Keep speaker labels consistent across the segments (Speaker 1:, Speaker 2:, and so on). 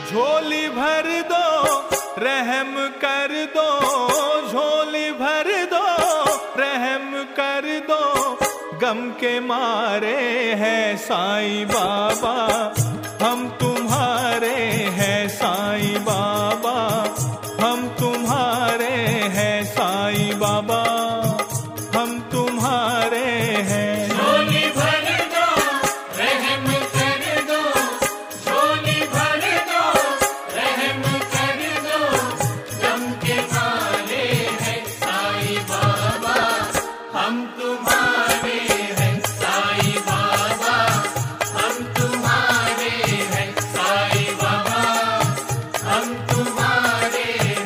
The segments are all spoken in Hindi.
Speaker 1: झोली भर दो, रहम कर दो, झोली भर दो, रहम कर दो, गम के मारे हैं साईं बाबा, हम तुम्हारे हैं साईं बाबा, हम तुम्हारे हैं साईं बाबा, हम तुम्हारे हैं।
Speaker 2: झोली भर दो, रहम कर दो, झोली भर दो, रहम कर दो, गम के मारे हैं साईं बाबा, हम तुम्हारे हैं साईं बाबा, हम तुम्हारे हैं साईं बाबा, हम तुम्हारे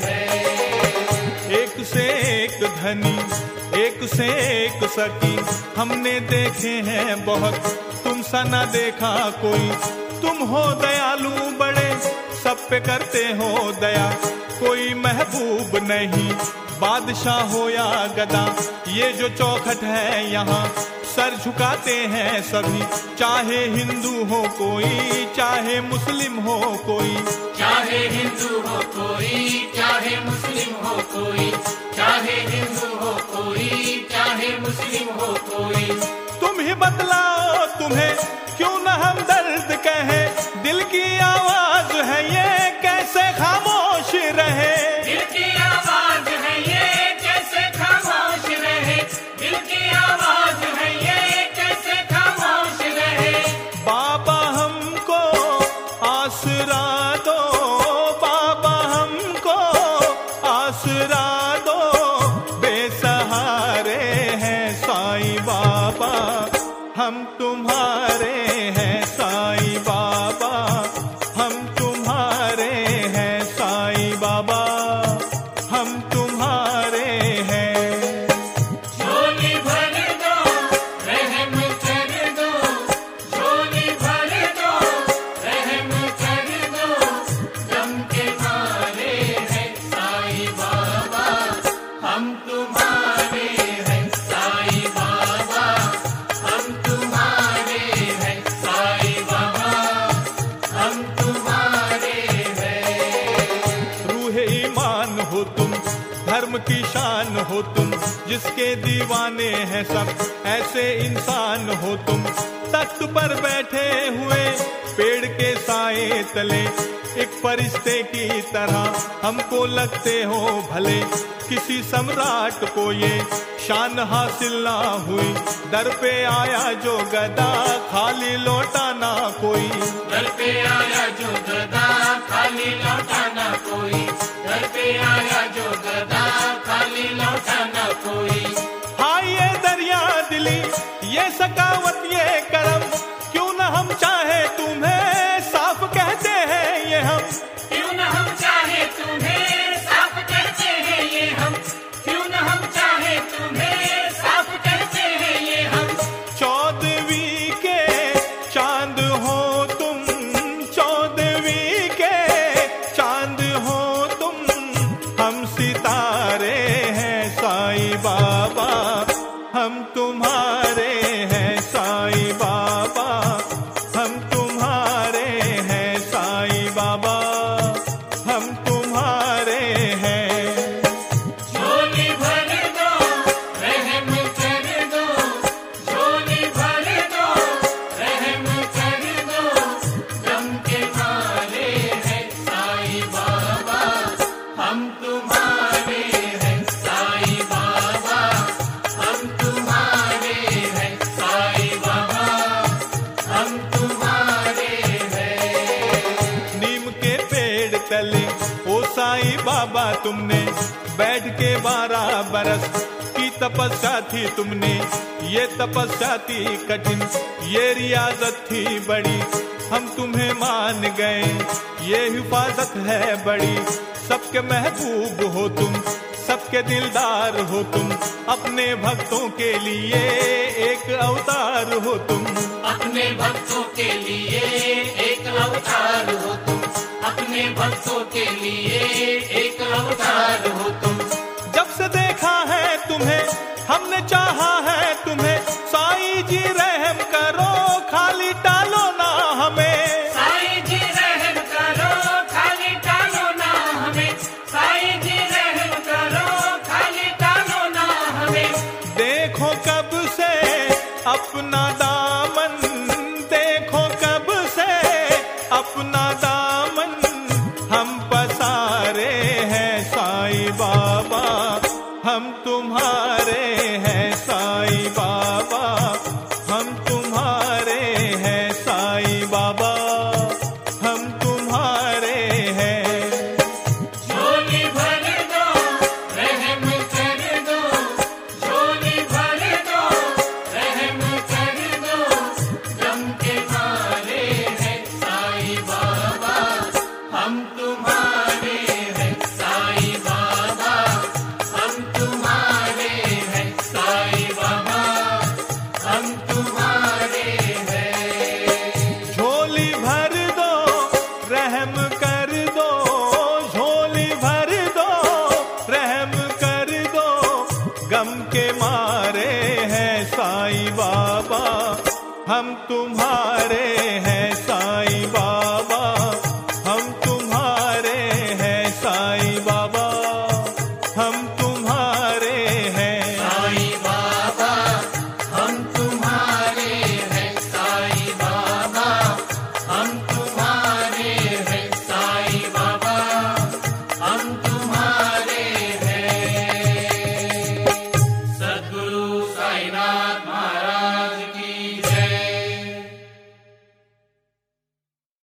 Speaker 2: हैं।
Speaker 1: एक से एक धनी, एक से एक सकी, हमने देखे हैं बहुत, तुम सा न देखा कोई। तुम हो दयालु बड़े, सब पे करते हो दया, कोई महबूब नहीं, बादशाह हो या गदा। ये जो चौखट है यहाँ, सर झुकाते हैं सभी, चाहे हिंदू हो कोई, चाहे मुस्लिम हो कोई,
Speaker 2: चाहे हिंदू हो कोई, चाहे मुस्लिम हो कोई, चाहे हिंदू हो कोई, चाहे मुस्लिम हो कोई।
Speaker 1: तुम ही बतलाओ तुम्हें क्यों न हम दर्द कहें, दिल की आवाज है ये कैसे खामोश रहे,
Speaker 2: दिल की आवाज है ये कैसे खामोश रहे, दिल की आवाज है ये कैसे खामोश रहे।
Speaker 1: बाबा हमको आसरा दो, बाबा हमको आसरा दो, बेसहारे हैं साईं बाबा, हम तुम्हारे हैं साईं बाबा, हम तुम्हारे हैं साईं बाबा, हम तुम्हारे हैं।
Speaker 2: झोली भर दो, रहम कर दो, झोली भर दो, रहम कर दो, गम के मारे हैं साईं बाबा, हम तुम्हारे हैं साईं बाबा, हम तुम्हारे हैं साईं बाबा, हम तुम्हारे हैं।
Speaker 1: रूह ईमान हो तुम, धर्म की शान हो तुम, जिसके दीवाने हैं सब, ऐसे इंसान हो तुम। तख्त पर बैठे हुए पेड़ के साए तले, एक फरिश्ते की तरह हमको लगते हो भले, किसी सम्राट को ये शान हासिल ना हुई। दर पे आया जो गदा, खाली लौटाना कोई,
Speaker 2: दर पे आया जो गदा, खाली लौटाना कोई, दर पे आया जो गदा, खाली लौटाना कोई।
Speaker 1: हाय ये दरिया दिली, ये सकावत, ये करम, क्यों न हम चाहे तुम्हें साफ कहते हैं ये हम,
Speaker 2: क्यों न हम चाहे तुम्हें साफ कहते हैं ये हम, क्यों न हम चाहे तुम्हें साफ कहते हैं ये हम।
Speaker 1: चौदहवीं के चांद हो तुम, चौदहवीं के चांद हो तुम, हम सितारे हैं साईं बाबा, हम तुम्हारे हैं साईं बाबा, हम तुम्हारे हैं साईं बाबा, हम तुम्हारे हैं।
Speaker 2: झोली भर दो, रहम कर दो, झोली भर दो, रहम कर दो, गम के मारे हैं साईं बाबा, हम तुम्हारे हैं साईं बाबा, हम तुम्हारे हैं साईं बाबा, हम तुम्हारे हैं।
Speaker 1: नीम के पेड़ तले ओ साईं बाबा तुमने बैठ के 12 बरस की तपस्या थी तुमने, ये तपस्या थी कठिन, ये रियाजत थी बड़ी, हम तुम्हें मान गए, ये हिफाजत है बड़ी। सबके महबूब हो तुम, सबके दिलदार हो तुम, अपने भक्तों के लिए एक अवतार हो तुम,
Speaker 2: अपने भक्तों के लिए एक अवतार हो तुम, अपने भक्तों के लिए एक अवतार हो तुम।
Speaker 1: जब से देखा है तुम्हें, हमने चाहा है तुम्हें, साईं जी रहम करो, खाली टालो ना हमें,
Speaker 2: साईं जी रहम करो,
Speaker 1: अपना दामन देखो कब से अपना दामन हम पसारे हैं साईं बाबा, हम तुम्हारे हैं साईं बाबा, हम तुम्हारे हैं साईं बाबा, हम तुम्हारे हैं।
Speaker 2: झोली भर दो रहम कर दो, झोली भर दो रहम कर दो, गम के मारे हैं साईं बाबा, हम तुम्हारे हैं साईं बाबा, हम तुम्हारे हैं साईं बाबा, हम तुम्हारे हैं।
Speaker 1: झोली भर दो रहम कर दो, झोली भर दो रहम कर दो, गम के मारे हैं साईं बाबा, हम तुम्हारे